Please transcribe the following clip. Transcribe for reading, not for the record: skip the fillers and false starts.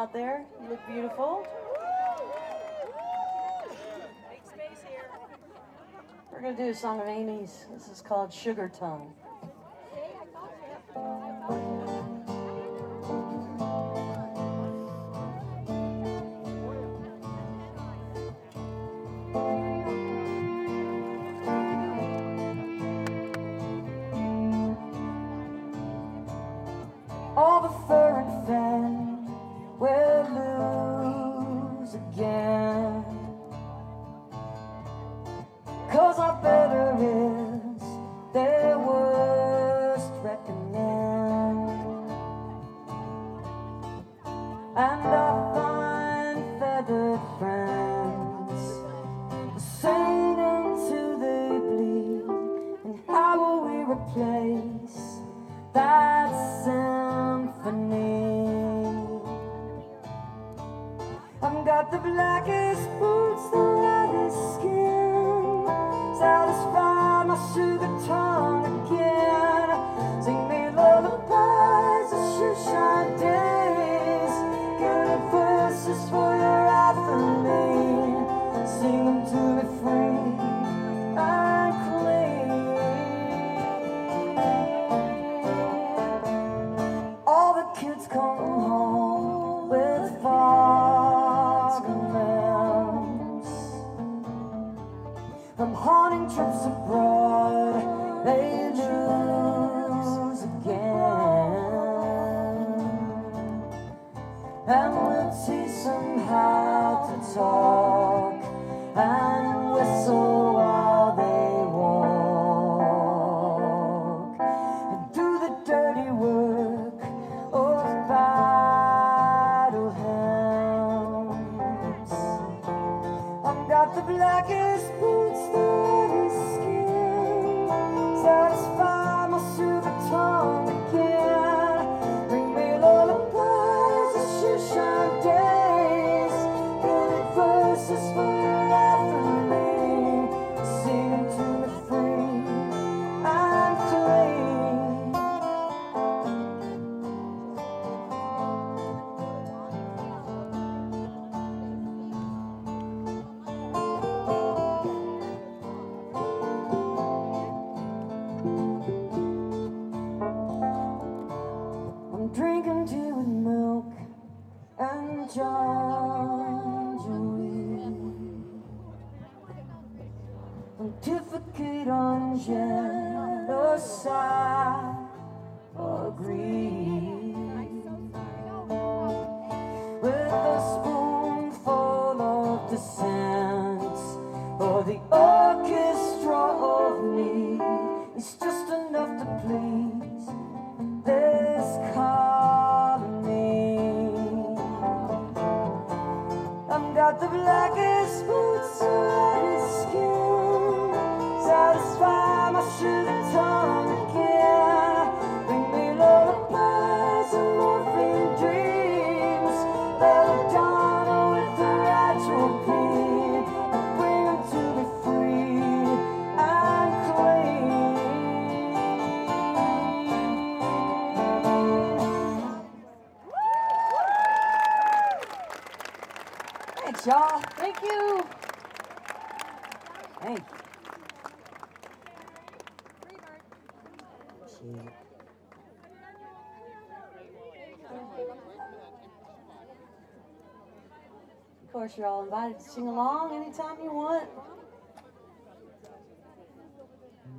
Out there, you look beautiful. We're gonna do a song of Amy's. This is called Sugar Tongue. All the fur and fan will lose again, 'cause our better is their worst reckoning, and our fine feathered friends will sing until they bleed. And how will we replace that symphony? I've got the blackest boots, the lightest skin, satisfy my sugar tongue again. Sing me lullabies of shoeshine days, good verses for your afternoon. Sing them to me free and clean. All the kids come home with fog and lamps from haunting trips abroad. They lose again, and we'll teach them how to talk and whistle while they walk, and do the dirty work of battle hymns. I've got the blackest boots, the lightest skin, satisfy my sugar tongue again. Bring me lullabies of shoeshine days, good verses for your afternoon. Sing them to me free and clean. I'm drinking tea with milk and tangerine, pontificate on genocide or greed, with a spoonful of dissent, or the orchestra of need. It's just enough to please this colony. I've got the blackest boots, the lightest skin, satisfy my sugar tongue again. Bring me lullabies and morphine dreams, belladonna with the atropine, and bring them to me free and clean. Thanks, y'all. Thank you. Thank you. Appreciate it. Of course, you're all invited to sing along anytime you want.